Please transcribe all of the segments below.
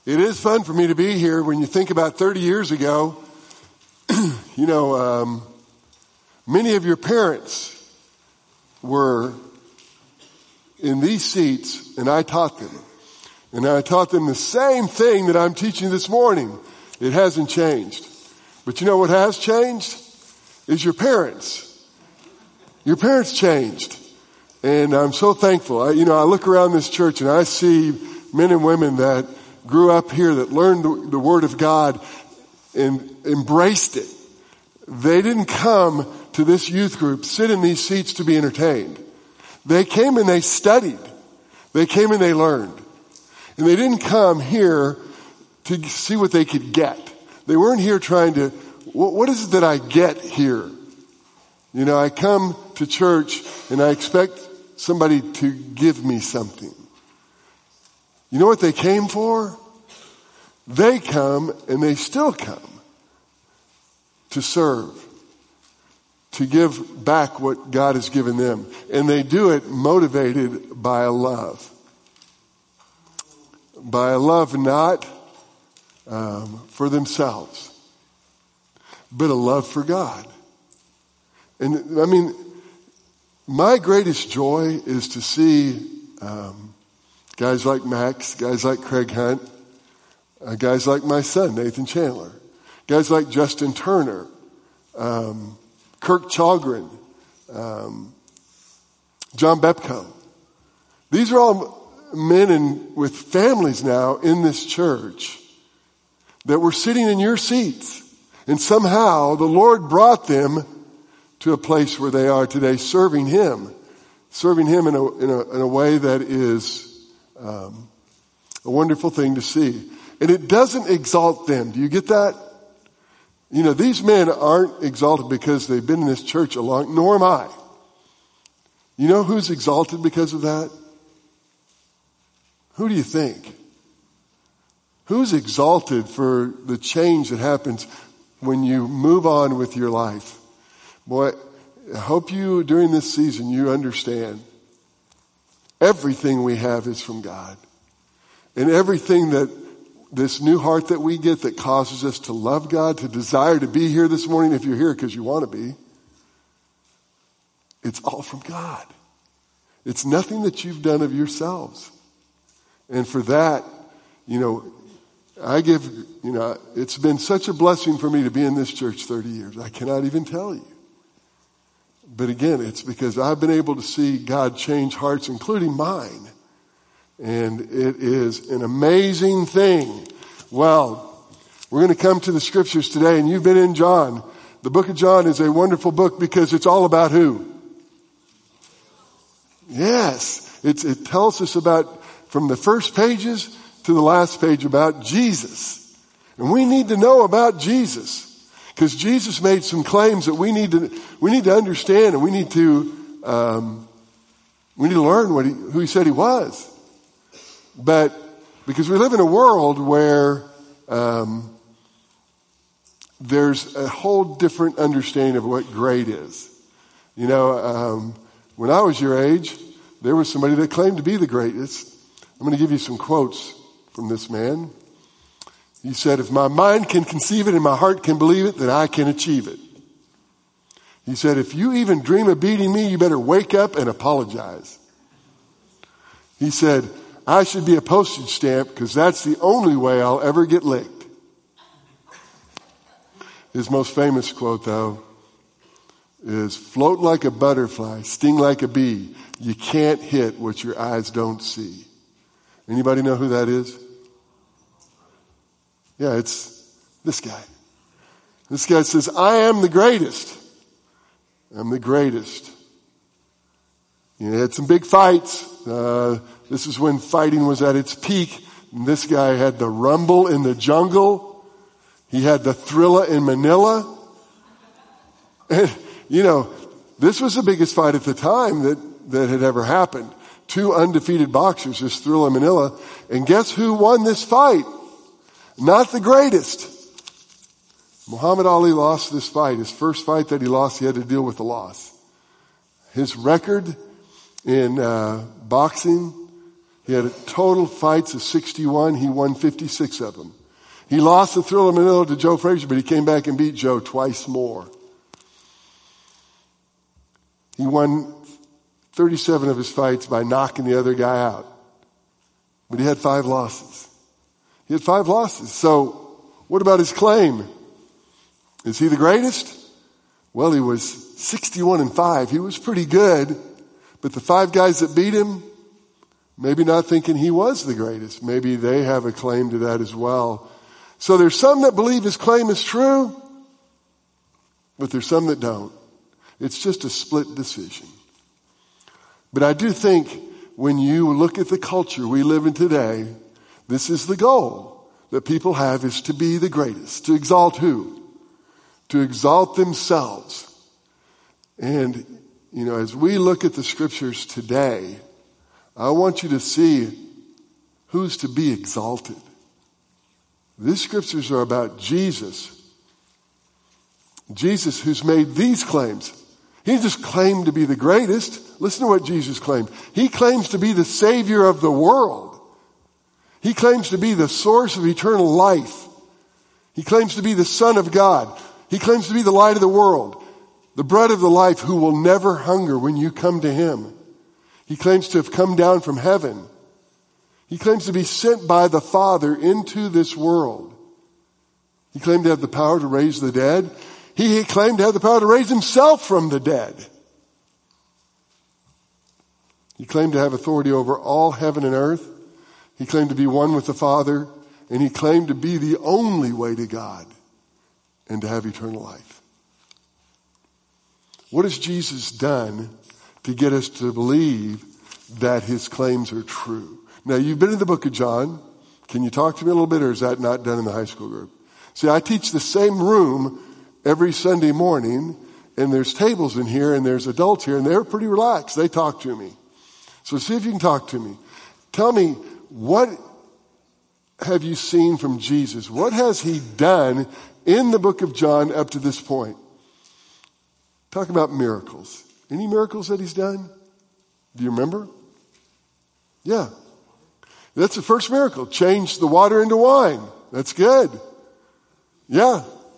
It is fun for me to be here. When you think about 30 years ago, many of your parents were in these seats, and I taught them. And I taught them the same thing that I'm teaching this morning. It hasn't changed. But you know what has changed? Is your parents. Your parents changed. And I'm so thankful. I look around this church and I see men and women that grew up here, that learned the Word of God and embraced it. They didn't come to this youth group, sit in these seats to be entertained. They came and they studied. They came and they learned. And they didn't come here to see what they could get. They weren't here trying to, what is it that I get here? I come to church and I expect somebody to give me something. You know what they came for? They come and they still come to serve, to give back what God has given them. And they do it motivated by a love. By a love not for themselves, but a love for God. And my greatest joy is to see guys like Max, guys like Craig Hunt, guys like my son, Nathan Chandler, guys like Justin Turner, Kirk Chalgren, John Bepko. These are all men with families now in this church that were sitting in your seats. And somehow the Lord brought them to a place where they are today, serving Him in a way that is a wonderful thing to see. And it doesn't exalt them. Do you get that? These men aren't exalted because they've been in this church a long, nor am I. You know who's exalted because of that? Who do you think? Who's exalted for the change that happens when you move on with your life? Boy, I hope you, during this season, you understand everything we have is from God. And everything that this new heart that we get that causes us to love God, to desire to be here this morning, if you're here because you want to be, it's all from God. It's nothing that you've done of yourselves. And for that, it's been such a blessing for me to be in this church 30 years. I cannot even tell you. But again, it's because I've been able to see God change hearts, including mine. And it is an amazing thing. Well, we're going to come to the scriptures today, and you've been in John. The book of John is a wonderful book because it's all about who? Yes. It tells us about, from the first pages to the last page, about Jesus. And we need to know about Jesus. Because Jesus made some claims that we need to understand, and we need to learn who He said He was. But because we live in a world where there's a whole different understanding of what great is. When I was your age, there was somebody that claimed to be the greatest. I'm going to give you some quotes from this man. He said, "If my mind can conceive it and my heart can believe it, then I can achieve it." He said, "If you even dream of beating me, you better wake up and apologize." He said, "I should be a postage stamp because that's the only way I'll ever get licked." His most famous quote, though, is, "Float like a butterfly, sting like a bee. You can't hit what your eyes don't see." Anybody know who that is? Yeah, it's this guy. This guy says, "I am the greatest. I'm the greatest." He had some big fights. This is when fighting was at its peak. And this guy had the Rumble in the Jungle. He had the Thrilla in Manila. And, this was the biggest fight at the time that had ever happened. Two undefeated boxers, this Thrilla in Manila. And guess who won this fight? Not the greatest. Muhammad Ali lost this fight. His first fight that he lost, he had to deal with the loss. His record in boxing He had total fights of 61. He won 56 of them. He lost the Thrilla Manila to Joe Frazier, but he came back and beat Joe twice more. He won 37 of his fights by knocking the other guy out. But he had 5 losses. He had 5 losses. So what about his claim? Is he the greatest? Well, he was 61-5. He was pretty good. But the 5 guys that beat him, maybe not thinking he was the greatest. Maybe they have a claim to that as well. So there's some that believe his claim is true, but there's some that don't. It's just a split decision. But I do think when you look at the culture we live in today, this is the goal that people have, is to be the greatest. To exalt who? To exalt themselves. And, as we look at the scriptures today, I want you to see who's to be exalted. These scriptures are about Jesus. Jesus, who's made these claims. He didn't just claim to be the greatest. Listen to what Jesus claimed. He claims to be the Savior of the world. He claims to be the source of eternal life. He claims to be the Son of God. He claims to be the light of the world, the bread of the life, who will never hunger when you come to him. He claims to have come down from heaven. He claims to be sent by the Father into this world. He claimed to have the power to raise the dead. He claimed to have the power to raise himself from the dead. He claimed to have authority over all heaven and earth. He claimed to be one with the Father. And he claimed to be the only way to God and to have eternal life. What has Jesus done to get us to believe that his claims are true? Now, you've been in the book of John. Can you talk to me a little bit, or is that not done in the high school group? See, I teach the same room every Sunday morning, and there's tables in here, and there's adults here, and they're pretty relaxed. They talk to me. So see if you can talk to me. Tell me, what have you seen from Jesus? What has he done in the book of John up to this point? Talk about miracles. Any miracles that he's done? Do you remember? Yeah. That's the first miracle. Changed the water into wine. That's good. Yeah.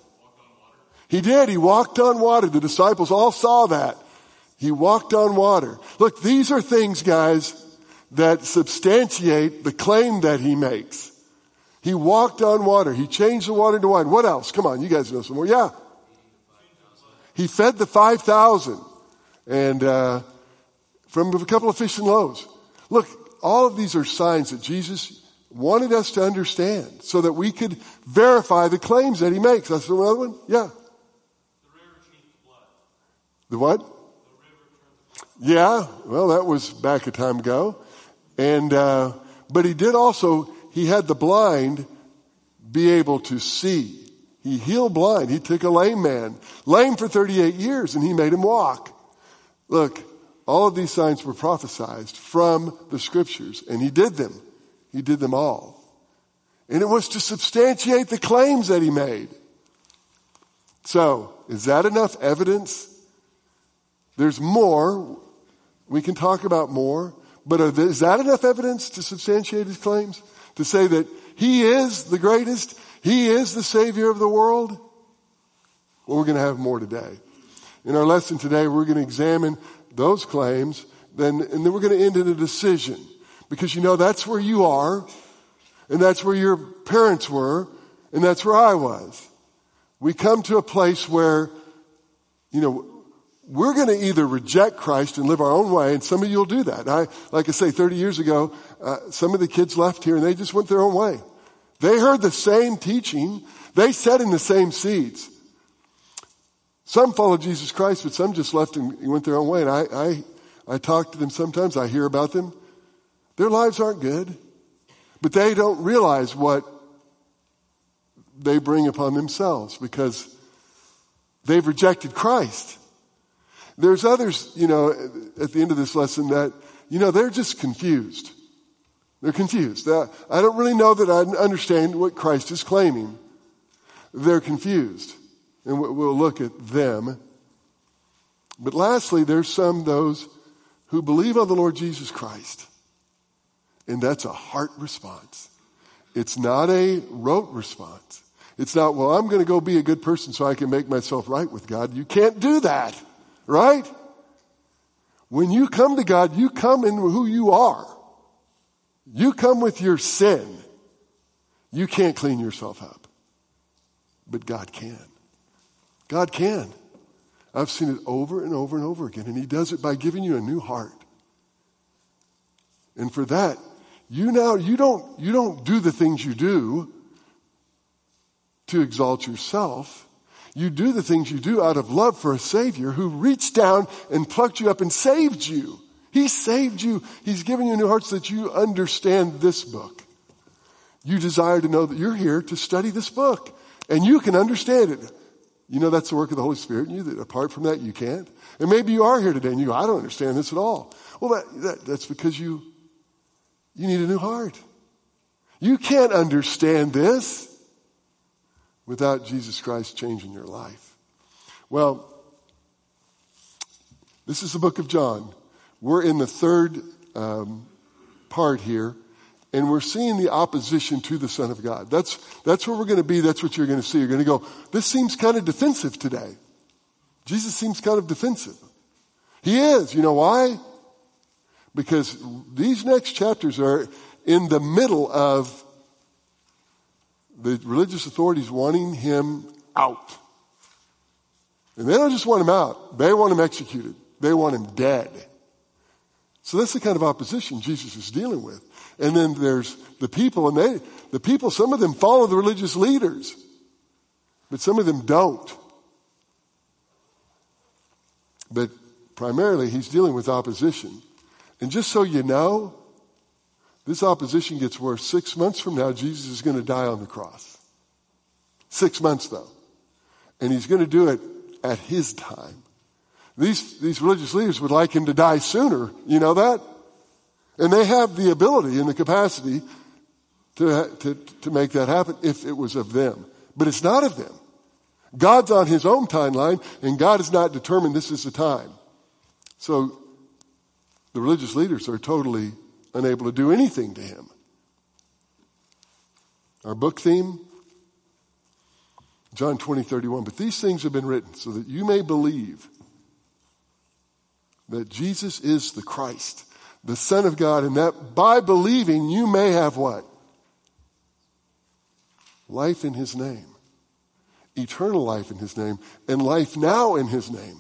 He did. He walked on water. The disciples all saw that. He walked on water. Look, these are things, guys, that substantiate the claim that he makes. He walked on water. He changed the water into wine. What else? Come on, you guys know some more. Yeah. He fed the 5,000 and from a couple of fish and loaves. Look, all of these are signs that Jesus wanted us to understand so that we could verify the claims that he makes. That's another one? Yeah. The river changed to blood. The what? The river turned to blood. Yeah. Well, that was back a time ago. And, but he did also, he had the blind be able to see. He healed blind. He took a lame man, lame for 38 years, and he made him walk. Look, all of these signs were prophesied from the scriptures, and he did them. He did them all. And it was to substantiate the claims that he made. So, is that enough evidence? There's more. We can talk about more. But is that enough evidence to substantiate his claims? To say that he is the greatest? He is the Savior of the world? Well, we're going to have more today. In our lesson today, we're going to examine those claims, and then we're going to end in a decision. Because that's where you are, and that's where your parents were, and that's where I was. We come to a place where, we're going to either reject Christ and live our own way, and some of you will do that. Like I say, 30 years ago, some of the kids left here and they just went their own way. They heard the same teaching. They sat in the same seats. Some followed Jesus Christ, but some just left and went their own way. And I talk to them sometimes. I hear about them. Their lives aren't good, but they don't realize what they bring upon themselves because they've rejected Christ. There's others, at the end of this lesson that, they're just confused. They're confused. I don't really know that I understand what Christ is claiming. They're confused. And we'll look at them. But lastly, there's those who believe on the Lord Jesus Christ. And that's a heart response. It's not a rote response. It's not, well, I'm going to go be a good person so I can make myself right with God. You can't do that, right? When you come to God, you come in who you are. You come with your sin. You can't clean yourself up. But God can. God can. I've seen it over and over and over again. And he does it by giving you a new heart. And for that, you don't do the things you do to exalt yourself. You do the things you do out of love for a Savior who reached down and plucked you up and saved you. He saved you. He's given you a new heart so that you understand this book. You desire to know that you're here to study this book. And you can understand it. You know that's the work of the Holy Spirit in you, that apart from that you can't. And maybe you are here today and you go, I don't understand this at all. Well, that's because you need a new heart. You can't understand this without Jesus Christ changing your life. Well, this is the book of John. We're in the third part here, and we're seeing the opposition to the Son of God. That's where we're going to be. That's what you're going to see. You're going to go, this seems kind of defensive today. Jesus seems kind of defensive. He is. You know why? Because these next chapters are in the middle of the religious authorities wanting him out. And they don't just want him out. They want him executed. They want him dead. So that's the kind of opposition Jesus is dealing with. And then there's the people, and the people, some of them follow the religious leaders, but some of them don't. But primarily, he's dealing with opposition. And just so you know, this opposition gets worse. 6 months from now, Jesus is going to die on the cross. 6 months, though. And he's going to do it at his time. These religious leaders would like him to die sooner. You know that? And they have the ability and the capacity to make that happen if it was of them. But it's not of them. God's on his own timeline, and God has not determined this is the time. So the religious leaders are totally unable to do anything to him. Our book theme, John 20:31. But these things have been written so that you may believe that Jesus is the Christ, the Son of God, and that by believing you may have what? Life in his name. Eternal life in his name. And life now in his name.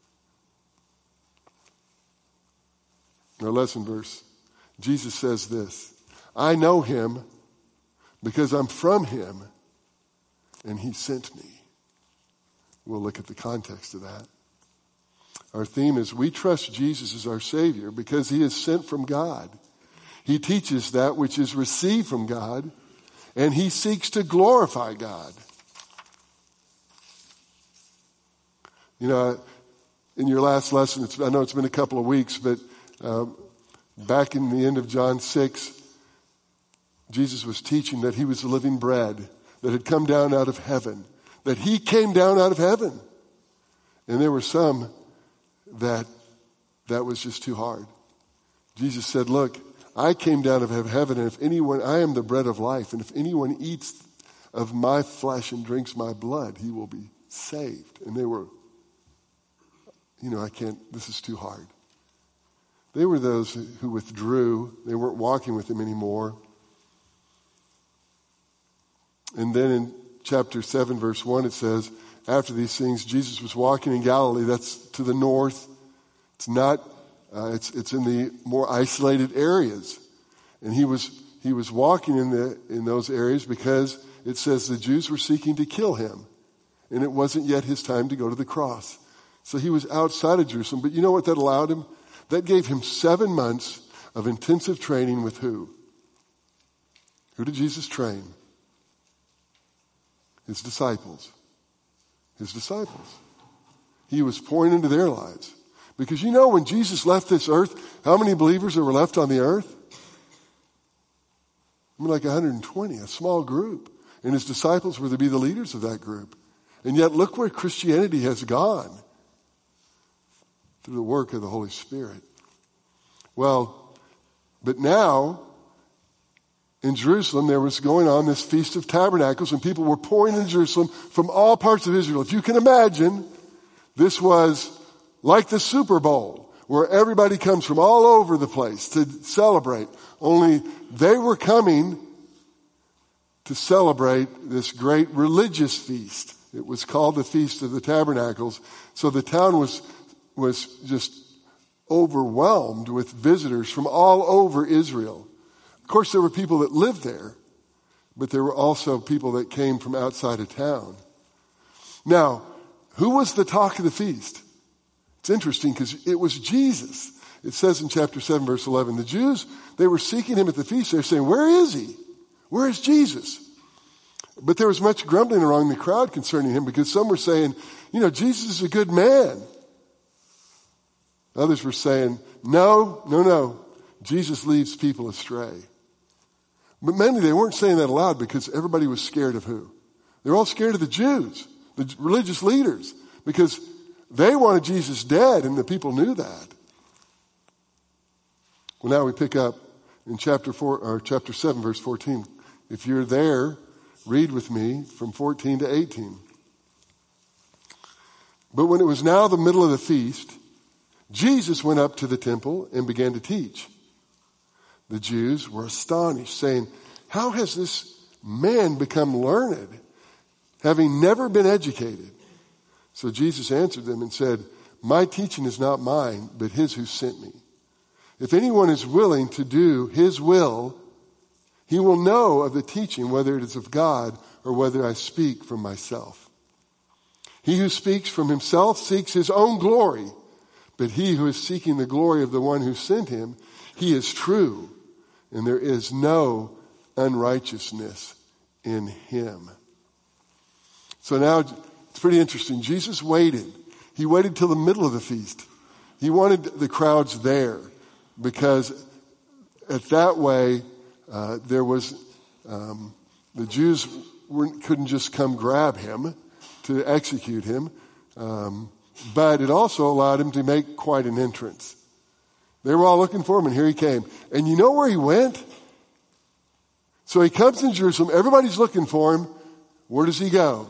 Our lesson verse. Jesus says this, I know him because I'm from him and he sent me. We'll look at the context of that. Our theme is we trust Jesus as our Savior because he is sent from God. He teaches that which is received from God, and he seeks to glorify God. You know, in your last lesson, I know it's been a couple of weeks, but back in the end of John 6, Jesus was teaching that he was the living bread that had come down out of heaven, that he came down out of heaven. And there were some that was just too hard. Jesus said, look, I came down out of heaven, and I am the bread of life, and if anyone eats of my flesh and drinks my blood, he will be saved. And they were, this is too hard. They were those who withdrew. They weren't walking with him anymore. And then in chapter 7, verse 1, it says, after these things, Jesus was walking in Galilee. That's to the north. It's not, it's in the more isolated areas. And he was walking in those areas because it says the Jews were seeking to kill him. And it wasn't yet his time to go to the cross. So he was outside of Jerusalem. But you know what that allowed him? That gave him 7 months of intensive training with who? Who did Jesus train? His disciples. His disciples. He was pouring into their lives. Because you know when Jesus left this earth, how many believers there were left on the earth? Like 120, a small group. And his disciples were to be the leaders of that group. And yet look where Christianity has gone. Through the work of the Holy Spirit. Well, but now in Jerusalem, there was going on this Feast of Tabernacles, and people were pouring into Jerusalem from all parts of Israel. If you can imagine, this was like the Super Bowl, where everybody comes from all over the place to celebrate. Only they were coming to celebrate this great religious feast. It was called the Feast of the Tabernacles. So the town was just overwhelmed with visitors from all over Israel. Of course, there were people that lived there, but there were also people that came from outside of town. Now, who was the talk of the feast? It's interesting because it was Jesus. It says in chapter 7, verse 11, the Jews, they were seeking him at the feast. They're saying, where is he? Where is Jesus? But there was much grumbling around the crowd concerning him, because some were saying, Jesus is a good man. Others were saying, no. Jesus leads people astray. But mainly they weren't saying that aloud because everybody was scared of who? They were all scared of the Jews, the religious leaders, because they wanted Jesus dead, and the people knew that. Well, now we pick up in chapter 7, verse 14. If you're there, read with me from 14 to 18. But when it was now the middle of the feast, Jesus went up to the temple and began to teach. The Jews were astonished, saying, how has this man become learned, having never been educated? So Jesus answered them and said, my teaching is not mine, but his who sent me. If anyone is willing to do his will, he will know of the teaching, whether it is of God or whether I speak from myself. He who speaks from himself seeks his own glory, but he who is seeking the glory of the one who sent him, he is true, and there is no unrighteousness in him. So now it's pretty interesting. Jesus waited. He waited till the middle of the feast. He wanted the crowds there because at that way there was the Jews couldn't just come grab him to execute him, but it also allowed him to make quite an entrance. They were all looking for him, and here he came. And you know where he went? So he comes in Jerusalem. Everybody's looking for him. Where does he go?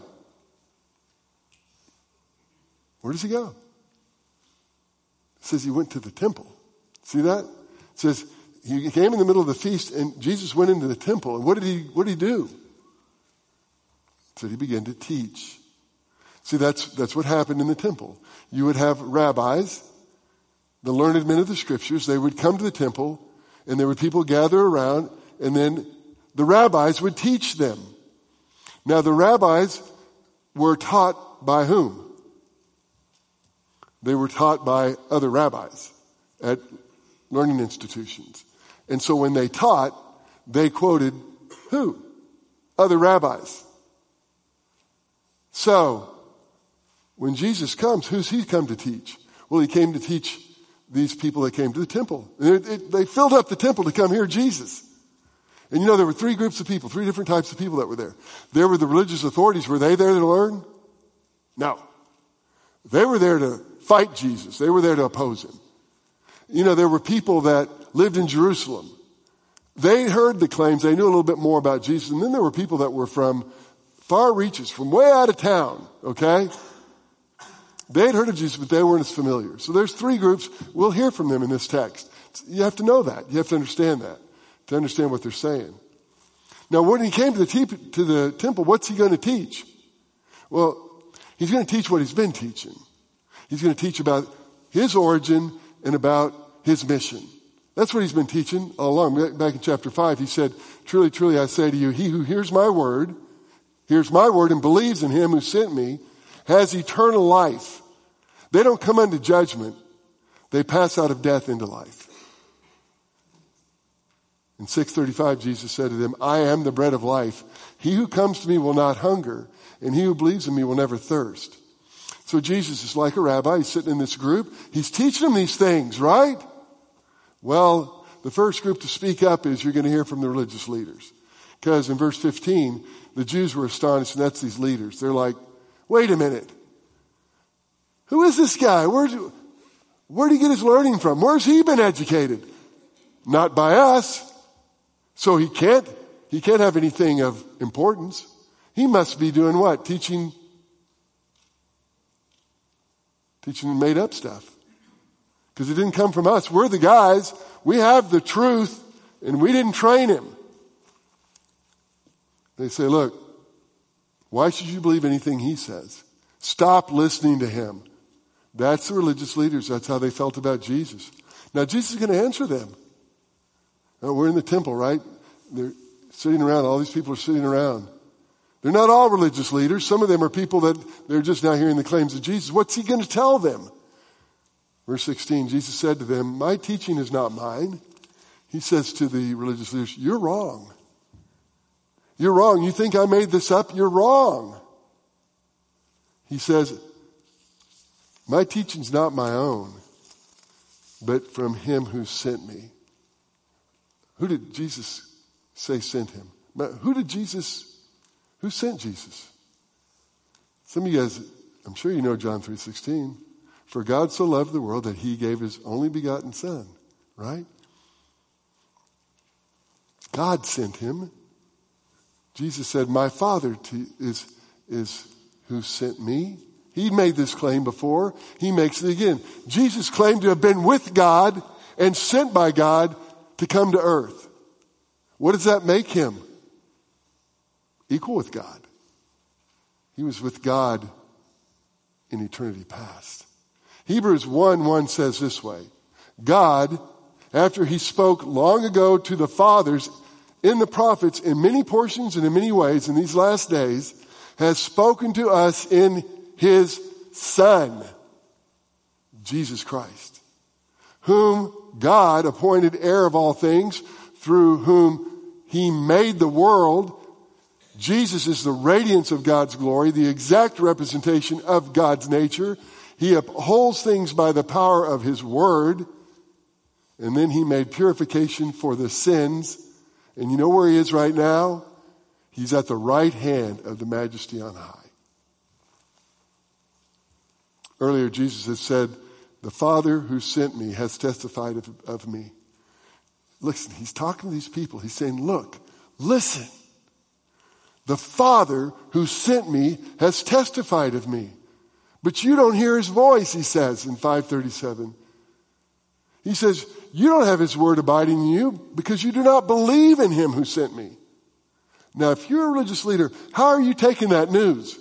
Where does he go? It says he went to the temple. See that? It says he came in the middle of the feast, and Jesus went into the temple. And what did he do? It said he began to teach. See, that's what happened in the temple. You would have rabbis, the learned men of the scriptures. They would come to the temple, and there would people gather around, and then the rabbis would teach them. Now, the rabbis were taught by whom? They were taught by other rabbis at learning institutions. And so when they taught, they quoted who? Other rabbis. So, when Jesus comes, who's he come to teach? Well, he came to teach these people that came to the temple. They filled up the temple to come hear Jesus. And there were three groups of people, three different types of people that were there. There were the religious authorities. Were they there to learn? No. They were there to fight Jesus. They were there to oppose him. There were people that lived in Jerusalem. They heard the claims. They knew a little bit more about Jesus. And then there were people that were from far reaches, from way out of town, okay? They had heard of Jesus, but they weren't as familiar. So there's three groups. We'll hear from them in this text. You have to know that. You have to understand that, to understand what they're saying. Now, when he came to the temple, what's he going to teach? Well, he's going to teach what he's been teaching. He's going to teach about his origin and about his mission. That's what he's been teaching all along. Back in chapter 5, he said, truly, truly, I say to you, he who hears my word and believes in him who sent me has eternal life. They don't come unto judgment. They pass out of death into life. In 6:35, Jesus said to them, I am the bread of life. He who comes to me will not hunger, and he who believes in me will never thirst. So Jesus is like a rabbi. He's sitting in this group. He's teaching them these things, right? Well, the first group to speak up is you're going to hear from the religious leaders. Because in verse 15, the Jews were astonished, and that's these leaders. They're like, wait a minute. Who is this guy? Where did he get his learning from? Where's he been educated? Not by us. So he can't he can't have anything of importance. He must be doing what? Teaching made up stuff. Because it didn't come from us. We're the guys. We have the truth, and we didn't train him. They say, look, why should you believe anything he says? Stop listening to him. That's the religious leaders. That's how they felt about Jesus. Now, Jesus is going to answer them. Now, we're in the temple, right? They're sitting around. All these people are sitting around. They're not all religious leaders. Some of them are people that they're just now hearing the claims of Jesus. What's he going to tell them? Verse 16, Jesus said to them, my teaching is not mine. He says to the religious leaders, you're wrong. You're wrong. You think I made this up? You're wrong. He says, my teaching's not my own, but from him who sent me. Who did Jesus say sent him? Who sent Jesus? Some of you guys, I'm sure you know John 3:16. For God so loved the world that he gave his only begotten son, right? God sent him. Jesus said, my Father is who sent me. He made this claim before. He makes it again. Jesus claimed to have been with God and sent by God to come to earth. What does that make him? Equal with God. He was with God in eternity past. Hebrews 1:1 says this way, God, after he spoke long ago to the fathers in the prophets in many portions and in many ways in these last days, has spoken to us in his Son, Jesus Christ, whom God appointed heir of all things, through whom he made the world. Jesus is the radiance of God's glory, the exact representation of God's nature. He upholds things by the power of his word. And then he made purification for the sins. And you know where he is right now? He's at the right hand of the Majesty on high. Earlier, Jesus has said, the Father who sent me has testified of me. Listen, he's talking to these people. He's saying, look, listen. The Father who sent me has testified of me. But you don't hear his voice, he says in 5:37. He says, you don't have his word abiding in you because you do not believe in him who sent me. Now, if you're a religious leader, how are you taking that news?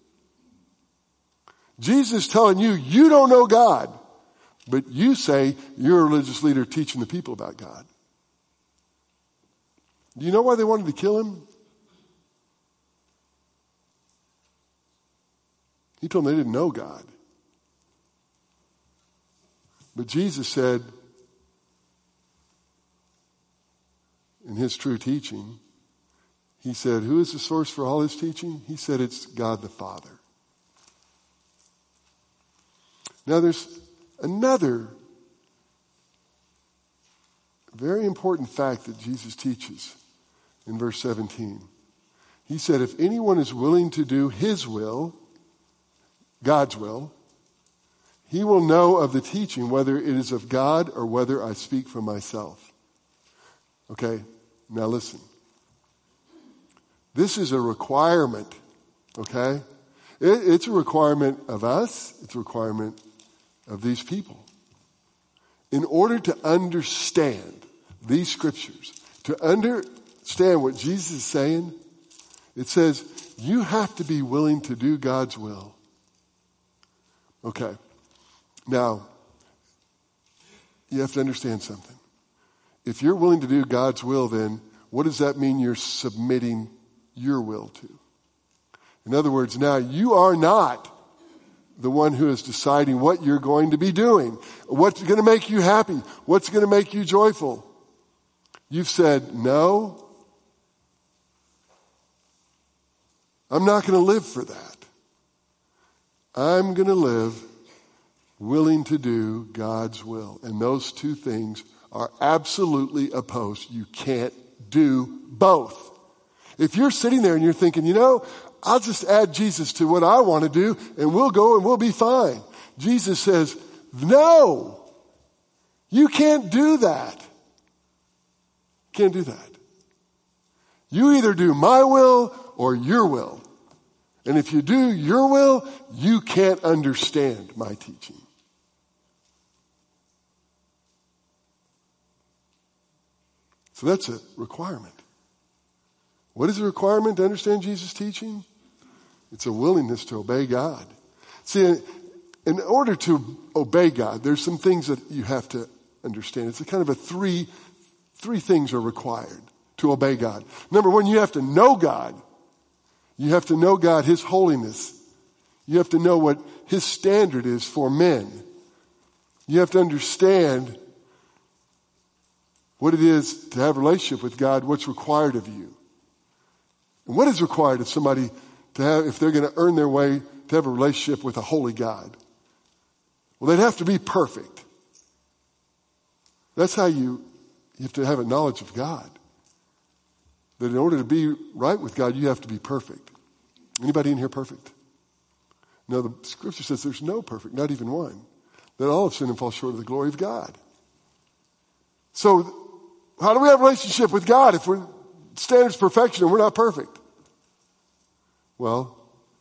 Jesus is telling you, you don't know God, but you say you're a religious leader teaching the people about God. Do you know why they wanted to kill him? He told them they didn't know God. But Jesus said, in his true teaching, he said, who is the source for all his teaching? He said it's God the Father. Now there's another very important fact that Jesus teaches in verse 17. He said, if anyone is willing to do his will, God's will, he will know of the teaching, whether it is of God or whether I speak from myself. Okay, now listen. This is a requirement, okay? It's a requirement of us. It's a requirement of these people. In order to understand these scriptures, to understand what Jesus is saying, it says you have to be willing to do God's will. Okay. Now, you have to understand something. If you're willing to do God's will, then what does that mean you're submitting your will to? In other words, now you are not the one who is deciding what you're going to be doing, what's going to make you happy, what's going to make you joyful. You've said, no, I'm not going to live for that. I'm going to live willing to do God's will. And those two things are absolutely opposed. You can't do both. If you're sitting there and you're thinking, I'll just add Jesus to what I want to do and we'll go and we'll be fine. Jesus says, no, you can't do that. Can't do that. You either do my will or your will. And if you do your will, you can't understand my teaching. So that's a requirement. What is a requirement to understand Jesus' teaching? It's a willingness to obey God. See, in order to obey God, there's some things that you have to understand. It's a kind of a three things are required to obey God. Number one, you have to know God. You have to know God, His holiness. You have to know what His standard is for men. You have to understand what it is to have a relationship with God, what's required of you. And what is required of somebody to have, if they're going to earn their way to have a relationship with a holy God? Well, they'd have to be perfect. That's how you have to have a knowledge of God. That in order to be right with God, you have to be perfect. Anybody in here perfect? No, the scripture says there's no perfect, not even one. That all have sinned and fall short of the glory of God. So, how do we have a relationship with God if we're standards perfection and we're not perfect? Well,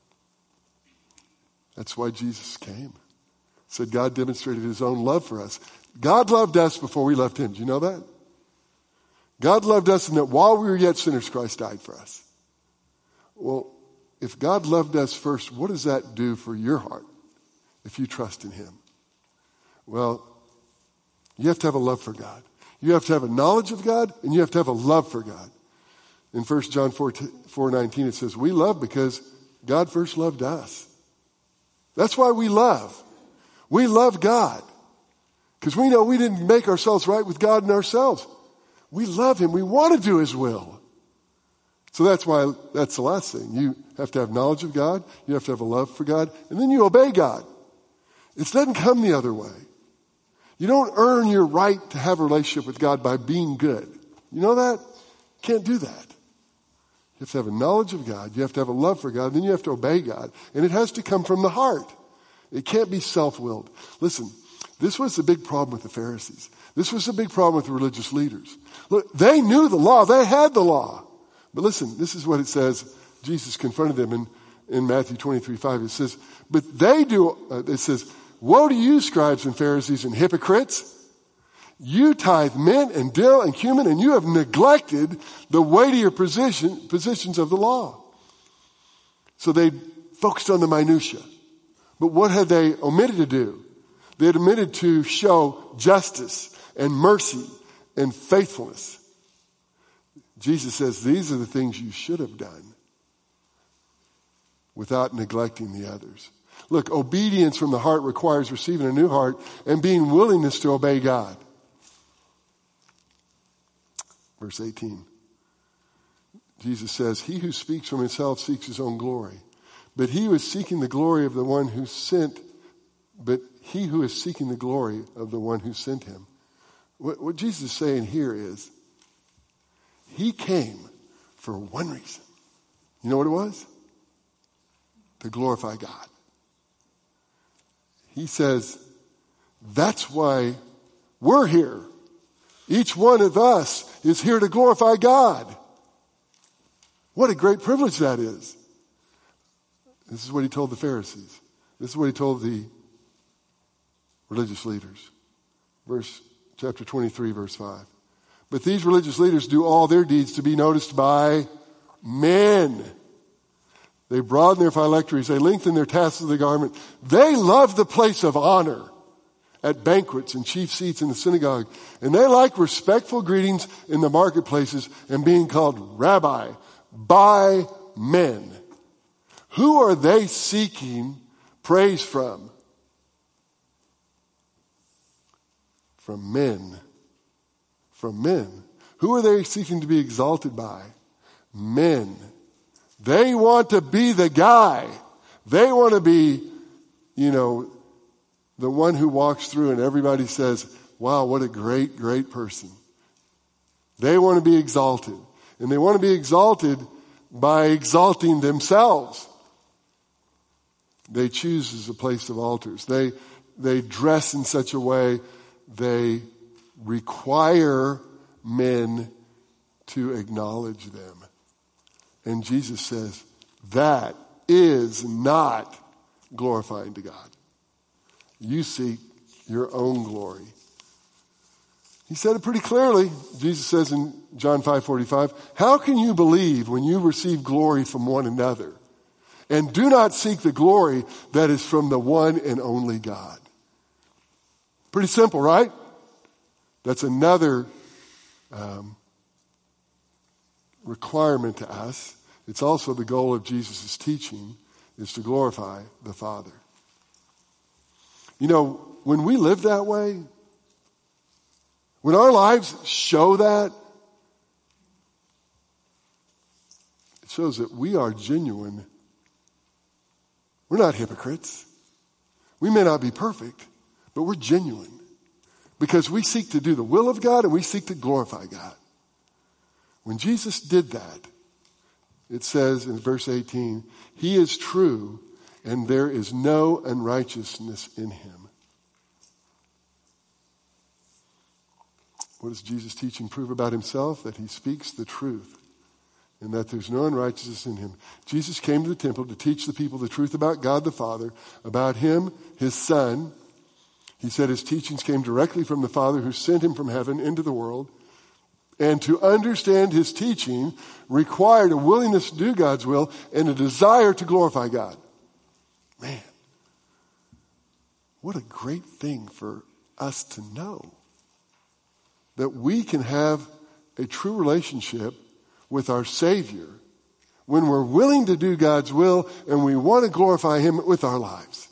that's why Jesus came. Said God demonstrated His own love for us. God loved us before we loved Him. Do you know that? God loved us in that while we were yet sinners, Christ died for us. Well, if God loved us first, what does that do for your heart if you trust in Him? Well, you have to have a love for God. You have to have a knowledge of God, and you have to have a love for God. In 1 John 4:19, it says, we love because God first loved us. That's why we love. We love God because we know we didn't make ourselves right with God in ourselves. We love Him. We want to do His will. So that's why, that's the last thing. You have to have knowledge of God. You have to have a love for God. And then you obey God. It doesn't come the other way. You don't earn your right to have a relationship with God by being good. You know that? Can't do that. You have to have a knowledge of God. You have to have a love for God. Then you have to obey God. And it has to come from the heart. It can't be self-willed. Listen, this was the big problem with the Pharisees. This was the big problem with the religious leaders. Look, they knew the law. They had the law. But listen, this is what it says. Jesus confronted them in Matthew 23:5. It says, but they do, it says, woe to you, scribes and Pharisees and hypocrites. You tithe mint and dill and cumin, and you have neglected the weightier positions of the law. So they focused on the minutia. But what had they omitted to do? They had omitted to show justice and mercy and faithfulness. Jesus says these are the things you should have done without neglecting the others. Look, obedience from the heart requires receiving a new heart and being willingness to obey God. Verse 18. Jesus says, he who speaks from himself seeks his own glory. But he who is seeking the glory of the one who sent, but he who is seeking the glory of the one who sent him. What Jesus is saying here is, he came for one reason. You know what it was? To glorify God. He says, that's why we're here. Each one of us is here to glorify God. What a great privilege that is. This is what he told the Pharisees. This is what he told the religious leaders. Chapter 23, verse 5. But these religious leaders do all their deeds to be noticed by men. They broaden their phylacteries. They lengthen their tassels of the garment. They love the place of honor at banquets and chief seats in the synagogue. And they like respectful greetings in the marketplaces and being called rabbi by men. Who are they seeking praise from? From men. From men. Who are they seeking to be exalted by? Men. They want to be the guy. They want to be, the one who walks through and everybody says, wow, what a great, great person. They want to be exalted. And they want to be exalted by exalting themselves. They choose as a place of altars. They dress in such a way, they require men to acknowledge them. And Jesus says, that is not glorifying to God. You seek your own glory. He said it pretty clearly. Jesus says in John 5:45, how can you believe when you receive glory from one another and do not seek the glory that is from the one and only God? Pretty simple, right? That's another requirement to us. It's also the goal of Jesus' teaching, is to glorify the Father. You know, when we live that way, when our lives show that, it shows that we are genuine. We're not hypocrites. We may not be perfect, but we're genuine. Because we seek to do the will of God and we seek to glorify God. When Jesus did that, it says in verse 18, he is true and there is no unrighteousness in him. What does Jesus' teaching prove about himself? That he speaks the truth and that there's no unrighteousness in him. Jesus came to the temple to teach the people the truth about God the Father, about him, his Son. He said his teachings came directly from the Father who sent him from heaven into the world. And to understand his teaching required a willingness to do God's will and a desire to glorify God. Man, what a great thing for us to know. That we can have a true relationship with our Savior when we're willing to do God's will and we want to glorify him with our lives.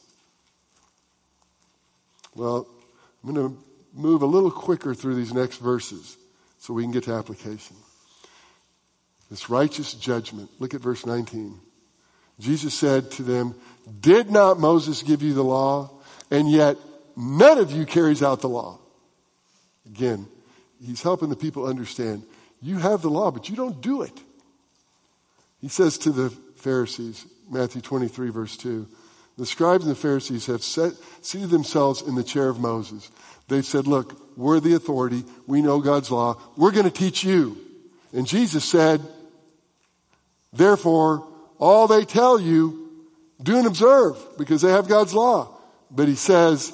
Well, I'm going to move a little quicker through these next verses so we can get to application. This righteous judgment. Look at verse 19. Jesus said to them, did not Moses give you the law? And yet none of you carries out the law. Again, he's helping the people understand, you have the law, but you don't do it. He says to the Pharisees, Matthew 23, verse 2, the scribes and the Pharisees have seated themselves in the chair of Moses. They've said, look, we're the authority. We know God's law. We're going to teach you. And Jesus said, therefore, all they tell you, do and observe, because they have God's law. But he says,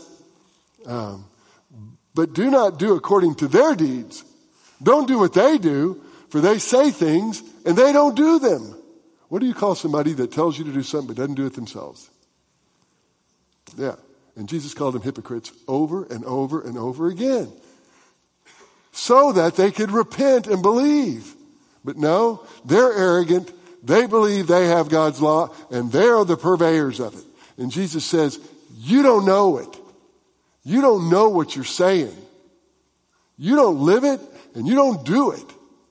but do not do according to their deeds. Don't do what they do, for they say things and they don't do them. What do you call somebody that tells you to do something but doesn't do it themselves? Yeah. And Jesus called them hypocrites over and over and over again. So that they could repent and believe. But no, they're arrogant. They believe they have God's law and they are the purveyors of it. And Jesus says, you don't know it. You don't know what you're saying. You don't live it and you don't do it.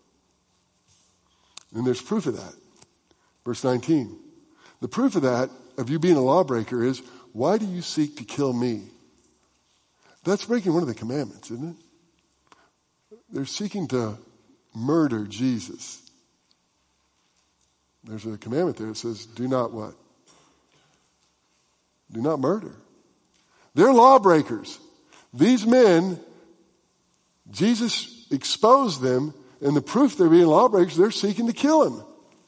And there's proof of that. Verse 19. The proof of that, of you being a lawbreaker, is, why do you seek to kill me? That's breaking one of the commandments, isn't it? They're seeking to murder Jesus. There's a commandment there that says, do not what? Do not murder. They're lawbreakers. These men, Jesus exposed them, and the proof they're being lawbreakers, they're seeking to kill him.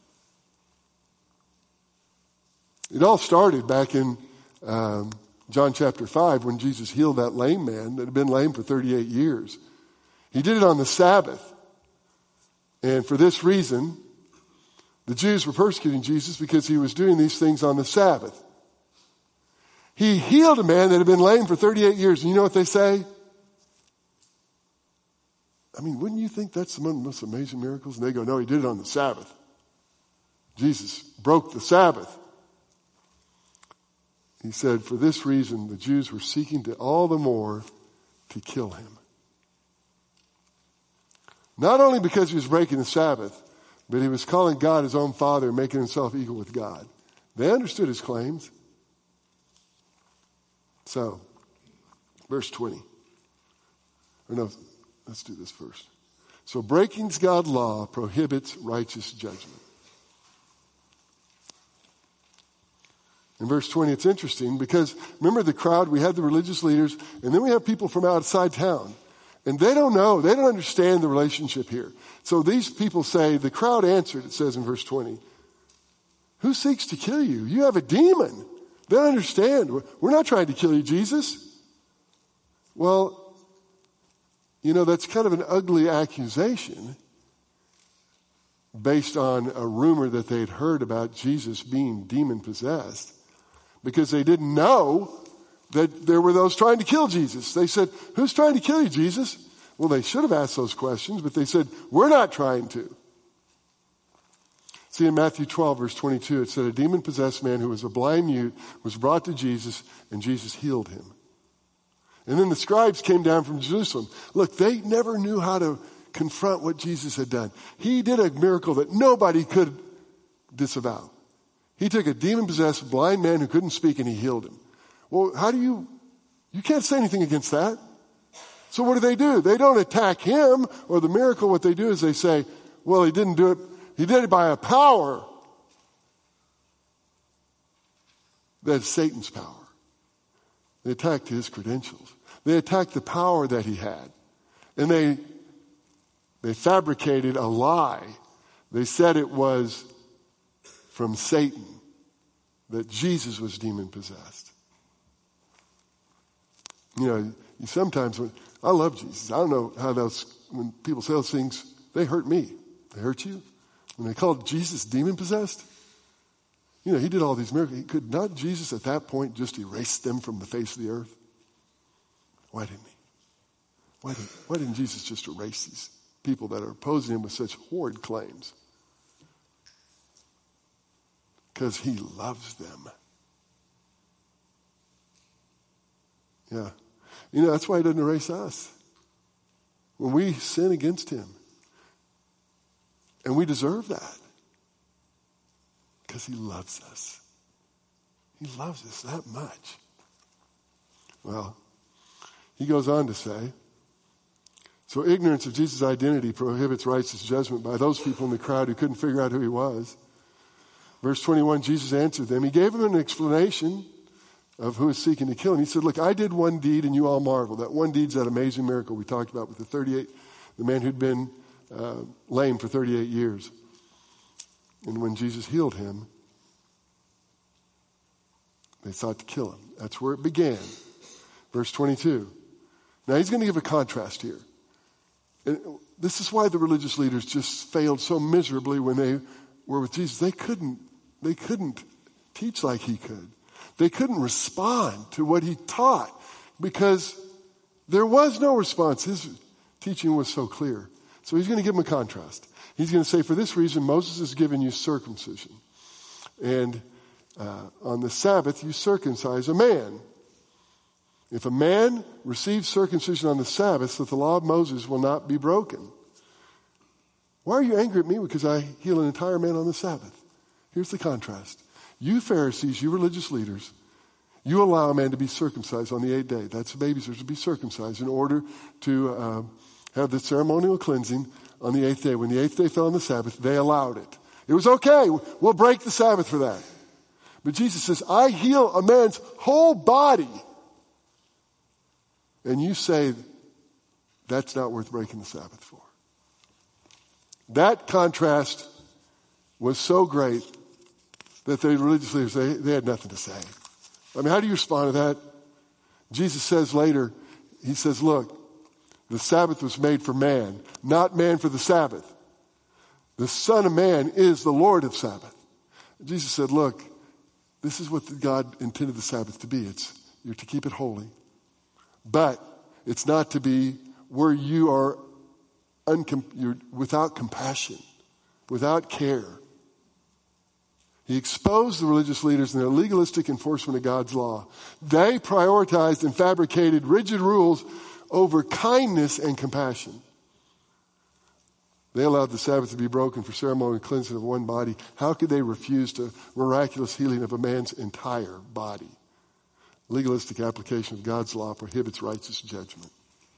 It all started back in John chapter 5 when Jesus healed that lame man that had been lame for 38 years. He did it on the Sabbath. And for this reason, the Jews were persecuting Jesus because he was doing these things on the Sabbath. He healed a man that had been lame for 38 years. And you know what they say? I mean, wouldn't you think that's one of the most amazing miracles? And they go, no, he did it on the Sabbath. Jesus broke the Sabbath. He said, for this reason, the Jews were seeking to all the more to kill him. Not only because he was breaking the Sabbath, but he was calling God his own Father and making himself equal with God. They understood his claims. So, verse 20. Or no, let's do this first. So breaking God's law prohibits righteous judgment. In verse 20, it's interesting because remember the crowd, we had the religious leaders, and then we have people from outside town. And they don't know. They don't understand the relationship here. So these people say, the crowd answered, it says in verse 20, who seeks to kill you? You have a demon. They don't understand. We're not trying to kill you, Jesus. Well, that's kind of an ugly accusation based on a rumor that they'd heard about Jesus being demon-possessed, because they didn't know that there were those trying to kill Jesus. They said, who's trying to kill you, Jesus? Well, they should have asked those questions, but they said, we're not trying to. See, in Matthew 12, verse 22, it said, a demon-possessed man who was a blind mute was brought to Jesus, and Jesus healed him. And then the scribes came down from Jerusalem. Look, they never knew how to confront what Jesus had done. He did a miracle that nobody could disavow. He took a demon-possessed blind man who couldn't speak, and he healed him. Well, you can't say anything against that. So what do? They don't attack him or the miracle. What they do is they say, well, he didn't do it. He did it by a power that's Satan's power. They attacked his credentials. They attacked the power that he had. And they fabricated a lie. They said it was from Satan, that Jesus was demon-possessed. Sometimes I love Jesus. I don't know how when people say those things, they hurt me. They hurt you? When they called Jesus demon-possessed? He did all these miracles. Could not Jesus at that point just erase them from the face of the earth? Why didn't he? Why didn't Jesus just erase these people that are opposing him with such horrid claims? Because he loves them. Yeah. That's why he doesn't erase us. When we sin against him. And we deserve that. Because he loves us. He loves us that much. Well, he goes on to say, so ignorance of Jesus' identity prohibits righteous judgment by those people in the crowd who couldn't figure out who he was. Verse 21, Jesus answered them. He gave them an explanation of who is seeking to kill him. He said, look, I did one deed and you all marvel. That one deed's that amazing miracle we talked about with the man who'd been lame for 38 years. And when Jesus healed him, they sought to kill him. That's where it began. Verse 22. Now he's going to give a contrast here. And this is why the religious leaders just failed so miserably when they were with Jesus. They couldn't teach like he could. They couldn't respond to what he taught because there was no response. His teaching was so clear. So he's going to give them a contrast. He's going to say, for this reason, Moses has given you circumcision. And on the Sabbath, you circumcise a man. If a man receives circumcision on the Sabbath, so that the law of Moses will not be broken. Why are you angry at me because I heal an entire man on the Sabbath? Here's the contrast. You Pharisees, you religious leaders, you allow a man to be circumcised on the 8th day. That's the babies are to be circumcised in order to have the ceremonial cleansing on the 8th day. When the 8th day fell on the Sabbath, they allowed it. It was okay. We'll break the Sabbath for that. But Jesus says, I heal a man's whole body. And you say, that's not worth breaking the Sabbath for. That contrast was so great that the religious leaders, they had nothing to say. I mean, how do you respond to that? Jesus says later, he says, look, the Sabbath was made for man, not man for the Sabbath. The Son of Man is the Lord of Sabbath. Jesus said, look, this is what God intended the Sabbath to be. You're to keep it holy. But it's not to be where you are you're without compassion, without care. He exposed the religious leaders in their legalistic enforcement of God's law. They prioritized and fabricated rigid rules over kindness and compassion. They allowed the Sabbath to be broken for ceremonial cleansing of one body. How could they refuse the miraculous healing of a man's entire body? Legalistic application of God's law prohibits righteous judgment.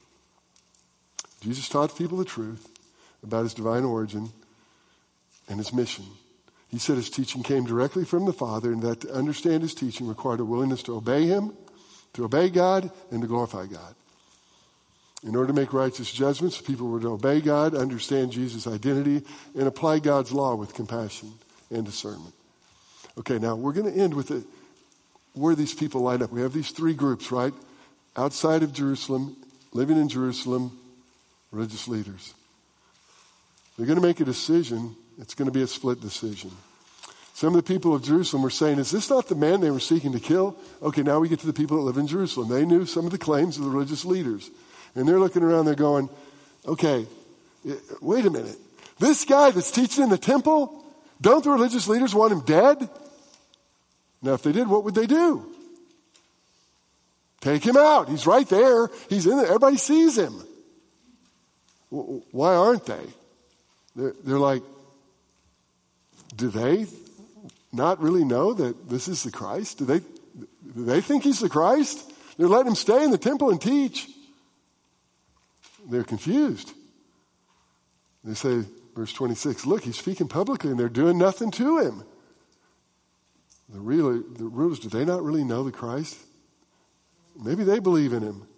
Jesus taught people the truth about his divine origin and his mission. He said his teaching came directly from the Father, and that to understand his teaching required a willingness to obey him, to obey God, and to glorify God. In order to make righteous judgments, people were to obey God, understand Jesus' identity, and apply God's law with compassion and discernment. Okay, now we're going to end with where these people line up. We have these three groups, right? Outside of Jerusalem, living in Jerusalem, religious leaders. They're going to make a decision. It's going to be a split decision. Some of the people of Jerusalem were saying, is this not the man they were seeking to kill? Okay, now we get to the people that live in Jerusalem. They knew some of the claims of the religious leaders. And they're looking around, they're going, okay, wait a minute. This guy that's teaching in the temple, don't the religious leaders want him dead? Now, if they did, what would they do? Take him out. He's right there. He's in there. Everybody sees him. Why aren't they? They're like, do they not really know that this is the Christ? Do they think he's the Christ? They're letting him stay in the temple and teach. They're confused. They say, verse 26, look, he's speaking publicly and they're doing nothing to him. The rulers, do they not really know the Christ? Maybe they believe in him.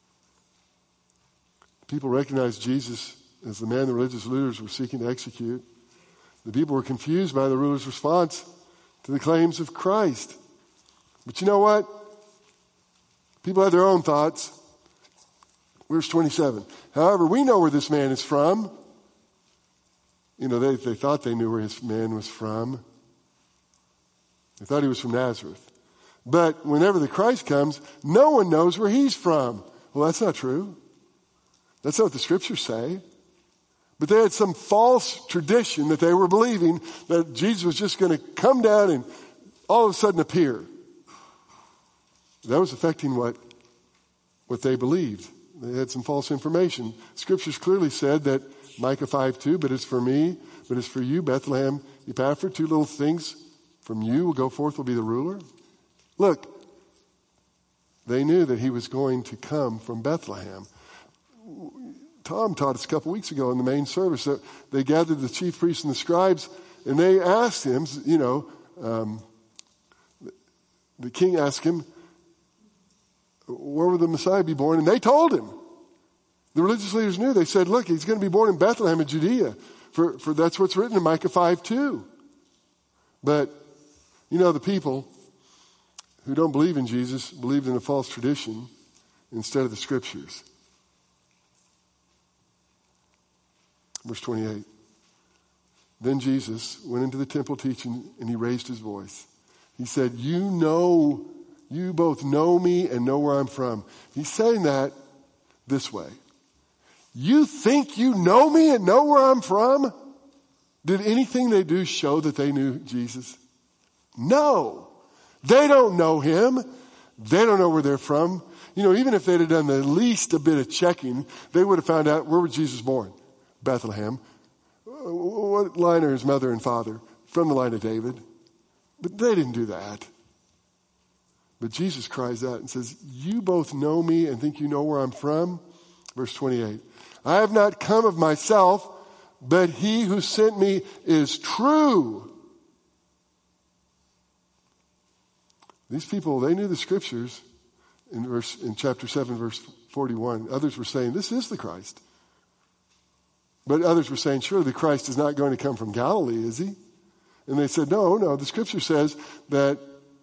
People recognized Jesus as the man the religious leaders were seeking to execute. The people were confused by the ruler's response to the claims of Christ. But you know what? People had their own thoughts. Verse 27. However, we know where this man is from. You know, they thought they knew where his man was from. They thought he was from Nazareth. But whenever the Christ comes, no one knows where he's from. Well, that's not true. That's not what the scriptures say. But they had some false tradition that they were believing that Jesus was just going to come down and all of a sudden appear. That was affecting what they believed. They had some false information. Scriptures clearly said that Micah 5:2, but it's for me, but it's for you, Bethlehem, Epaphras, two little things from you will go forth, will be the ruler. Look, they knew that he was going to come from Bethlehem. Tom taught us a couple weeks ago in the main service that they gathered the chief priests and the scribes, and they asked him, the king asked him, where will the Messiah be born? And they told him. The religious leaders knew. They said, look, he's going to be born in Bethlehem in Judea. For that's what's written in Micah 5:2. But, the people who don't believe in Jesus believed in a false tradition instead of the scriptures. Verse 28. Then Jesus went into the temple teaching, and he raised his voice. He said, you both know me and know where I'm from. He's saying that this way. You think you know me and know where I'm from? Did anything they do show that they knew Jesus? No. They don't know him. They don't know where they're from. Even if they'd have done the least a bit of checking, they would have found out where was Jesus born? Bethlehem. What line are his mother and father? From the line of David. But they didn't do that. But Jesus cries out and says, you both know me and think you know where I'm from? Verse 28. I have not come of myself, but he who sent me is true. These people, they knew the scriptures in chapter 7, verse 41. Others were saying, this is the Christ. But others were saying, surely the Christ is not going to come from Galilee, is he? And they said, no, the scripture says that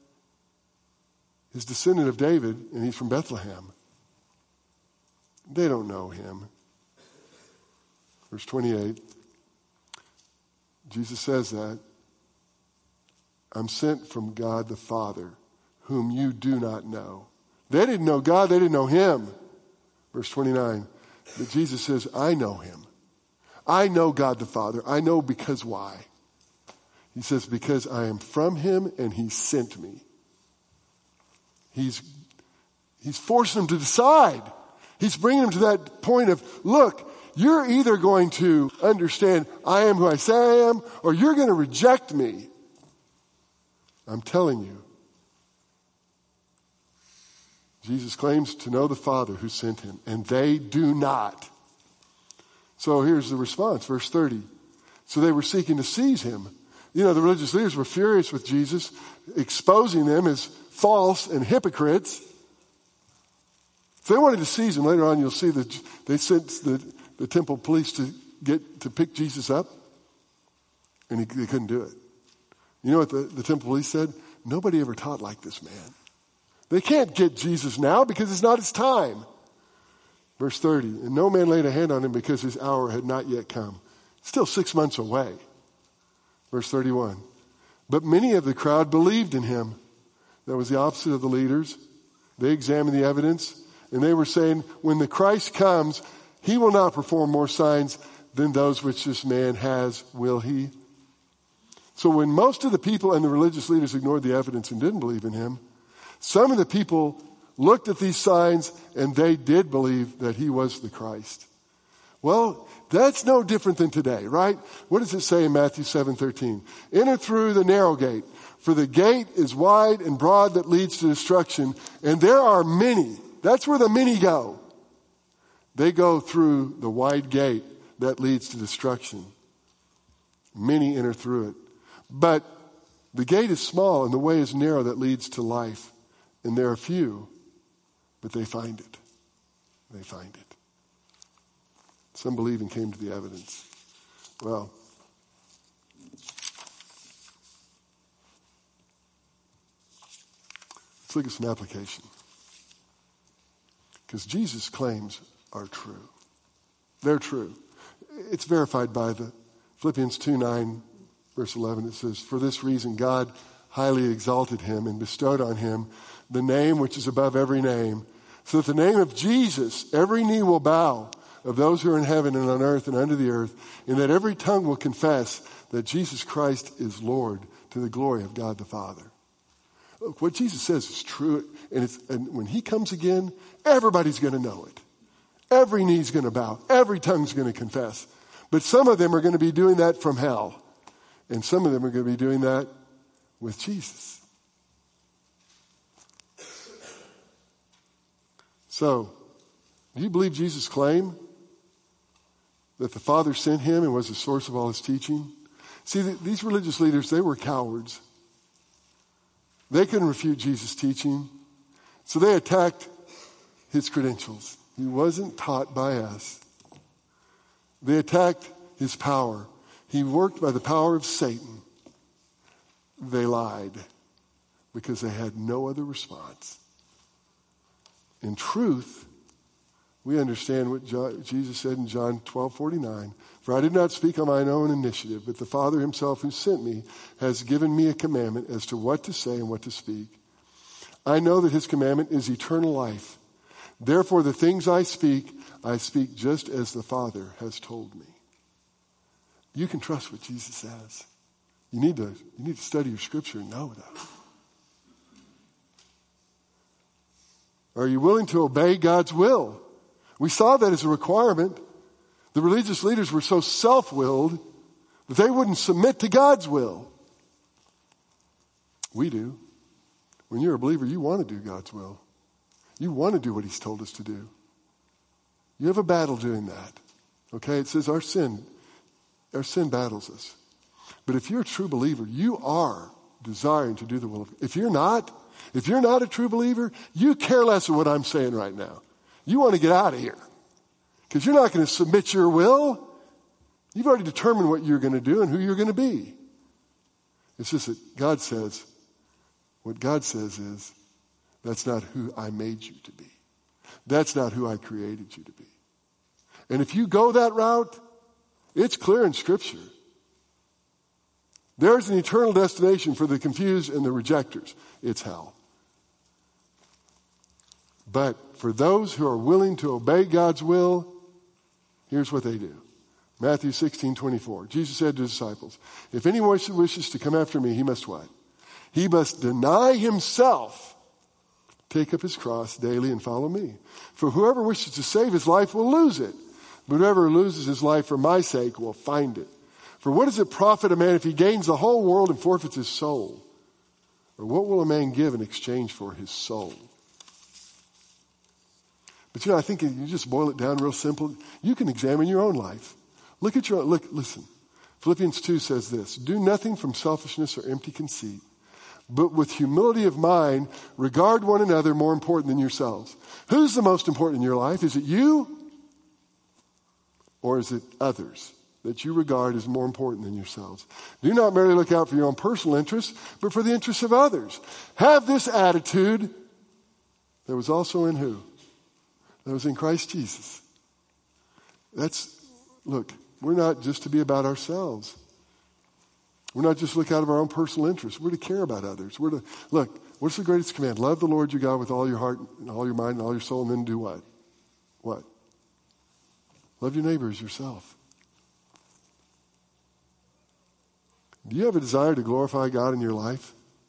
he's descendant of David and he's from Bethlehem. They don't know him. Verse 28, Jesus says that, I'm sent from God the Father, whom you do not know. They didn't know God, they didn't know him. Verse 29, but Jesus says, I know him. I know God the Father. I know because why? He says, because I am from him and he sent me. He's forcing them to decide. He's bringing them to that point of, look, you're either going to understand I am who I say I am, or you're going to reject me. I'm telling you. Jesus claims to know the Father who sent him, and they do not. So here's the response, verse 30. So they were seeking to seize him. The religious leaders were furious with Jesus, exposing them as false and hypocrites. If they wanted to seize him, later on you'll see that they sent the temple police to pick Jesus up, and they couldn't do it. You know what the temple police said? Nobody ever taught like this man. They can't get Jesus now because it's not his time. Verse 30, and no man laid a hand on him because his hour had not yet come. Still 6 months away. Verse 31, but many of the crowd believed in him. That was the opposite of the leaders. They examined the evidence, and they were saying, when the Christ comes, he will not perform more signs than those which this man has, will he? So when most of the people and the religious leaders ignored the evidence and didn't believe in him, some of the people looked at these signs and they did believe that he was the Christ. Well, that's no different than today, right? What does it say in Matthew 7:13? Enter through the narrow gate, for the gate is wide and broad that leads to destruction, and there are many. That's where the many go. They go through the wide gate that leads to destruction. Many enter through it. But the gate is small and the way is narrow that leads to life. And there are few, but they find it. They find it. Some believe and came to the evidence. Well, let's look at some application. Because Jesus' claims are true. They're true. It's verified by the Philippians 2:9, verse 11. It says, for this reason God highly exalted him and bestowed on him the name which is above every name, so that the name of Jesus every knee will bow, of those who are in heaven and on earth and under the earth, and that every tongue will confess that Jesus Christ is Lord, to the glory of God the Father. Look, what Jesus says is true, and when he comes again, everybody's going to know it. Every knee's going to bow. Every tongue's going to confess. But some of them are going to be doing that from hell. And some of them are going to be doing that with Jesus. So, do you believe Jesus' claim that the Father sent him and was the source of all his teaching? See, these religious leaders, they were cowards. They couldn't refute Jesus' teaching. So they attacked his credentials. He wasn't taught by us. They attacked his power. He worked by the power of Satan. They lied because they had no other response. In truth, we understand what Jesus said in John 12:49. For I did not speak on mine own initiative, but the Father himself who sent me has given me a commandment as to what to say and what to speak. I know that his commandment is eternal life. Therefore, the things I speak just as the Father has told me. You can trust what Jesus says. You need to study your scripture and know that. Are you willing to obey God's will? We saw that as a requirement. The religious leaders were so self-willed that they wouldn't submit to God's will. We do. When you're a believer, you want to do God's will. You want to do what he's told us to do. You have a battle doing that. Okay? It says our sin battles us. But if you're a true believer, you are desiring to do the will of God. If you're not a true believer, you care less of what I'm saying right now. You want to get out of here. Because you're not going to submit your will. You've already determined what you're going to do and who you're going to be. It's just that what God says is, that's not who I made you to be. That's not who I created you to be. And if you go that route, it's clear in Scripture. There's an eternal destination for the confused and the rejectors. It's hell. But for those who are willing to obey God's will, here's what they do. Matthew 16:24. Jesus said to his disciples, if anyone wishes to come after me, he must what? He must deny himself, take up his cross daily and follow me. For whoever wishes to save his life will lose it. But whoever loses his life for my sake will find it. For what does it profit a man if he gains the whole world and forfeits his soul? Or what will a man give in exchange for his soul? But I think if you just boil it down real simple, you can examine your own life. Listen. Philippians 2 says this, do nothing from selfishness or empty conceit, but with humility of mind, regard one another more important than yourselves. Who's the most important in your life? Is it you? Or is it others that you regard as more important than yourselves? Do not merely look out for your own personal interests, but for the interests of others. Have this attitude that was also in who? That was in Christ Jesus. Look, we're not just to be about ourselves. We're not just to look out of our own personal interests. We're to care about others. Look, what's the greatest command? Love the Lord your God with all your heart and all your mind and all your soul, and then do what? What? Love your neighbor as yourself. Do you have a desire to glorify God in your life?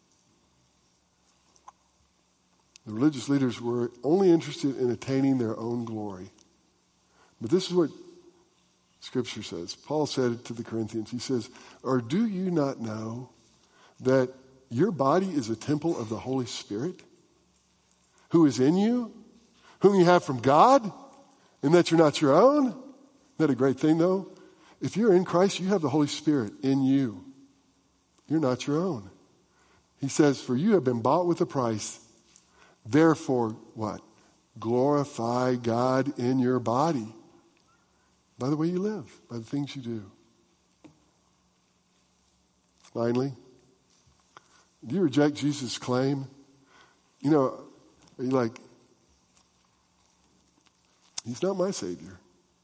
The religious leaders were only interested in attaining their own glory. But this is what Scripture says. Paul said it to the Corinthians. He says, or do you not know that your body is a temple of the Holy Spirit who is in you, whom you have from God, and that you're not your own? Isn't that a great thing, though? If you're in Christ, you have the Holy Spirit in you. You're not your own. He says, for you have been bought with a price. Therefore, what? Glorify God in your body. By the way you live, by the things you do. Finally, do you reject Jesus' claim? You know, are you like, he's not my Savior.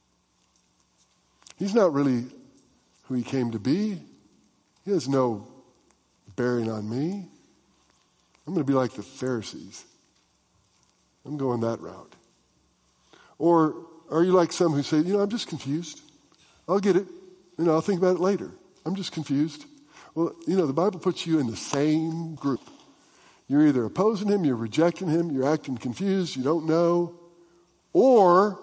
He's not really who he came to be. He has no bearing on me. I'm going to be like the Pharisees. I'm going that route. Or are you like some who say, I'm just confused. I'll get it. I'll think about it later. I'm just confused. Well, the Bible puts you in the same group. You're either opposing him, you're rejecting him, you're acting confused, you don't know, or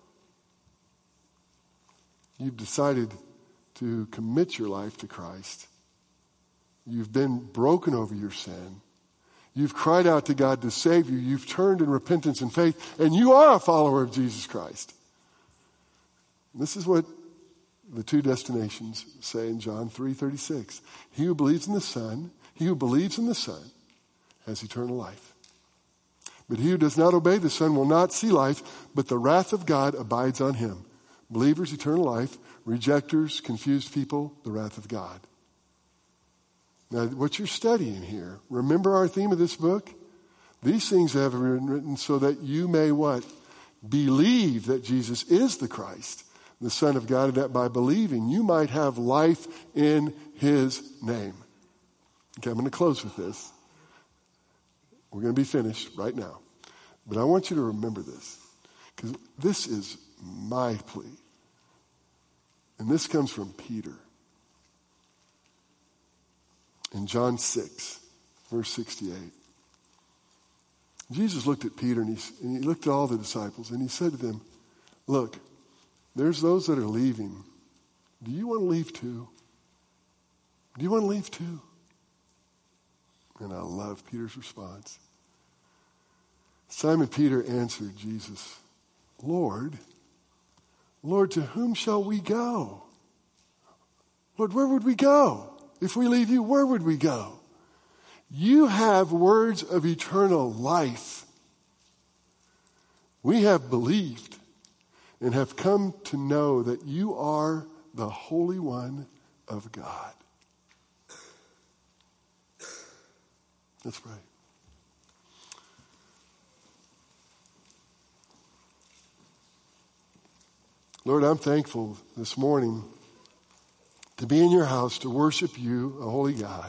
you've decided to commit your life to Christ. You've been broken over your sin. You've cried out to God to save you. You've turned in repentance and faith, and you are a follower of Jesus Christ. And this is what the two destinations say in John 3:36. He who believes in the Son has eternal life. But he who does not obey the Son will not see life, but the wrath of God abides on him. Believers, eternal life. Rejectors, confused people, the wrath of God. Now, what you're studying here, remember our theme of this book? These things have been written so that you may what? Believe that Jesus is the Christ, the Son of God, and that by believing you might have life in his name. Okay, I'm going to close with this. We're going to be finished right now. But I want you to remember this, because this is my plea. And this comes from Peter. In John 6, verse 68. Jesus looked at Peter and he looked at all the disciples and he said to them, look, there's those that are leaving. Do you want to leave too? Do you want to leave too? And I love Peter's response. Simon Peter answered Jesus, Lord, to whom shall we go? Lord, where would we go? If we leave you, where would we go? You have words of eternal life. We have believed and have come to know that you are the Holy One of God. Let's pray. Lord, I'm thankful this morning to be in your house, to worship you, a holy God.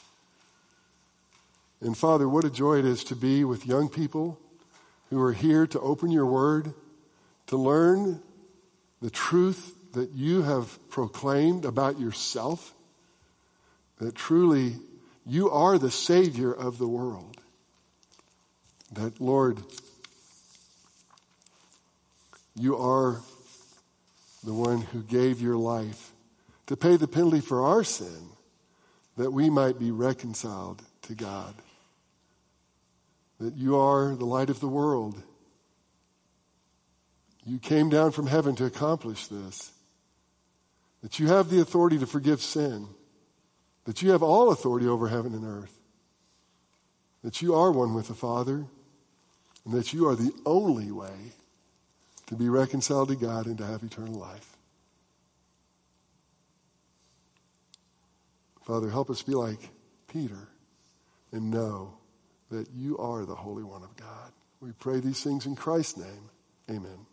And Father, what a joy it is to be with young people who are here to open your word, to learn the truth that you have proclaimed about yourself, that truly you are the Savior of the world. That, Lord, you are the one who gave your life to pay the penalty for our sin, that we might be reconciled to God. That you are the light of the world. You came down from heaven to accomplish this. That you have the authority to forgive sin. That you have all authority over heaven and earth. That you are one with the Father. and that you are the only way to be reconciled to God and to have eternal life. Father, help us be like Peter and know that you are the Holy One of God. We pray these things in Christ's name. Amen.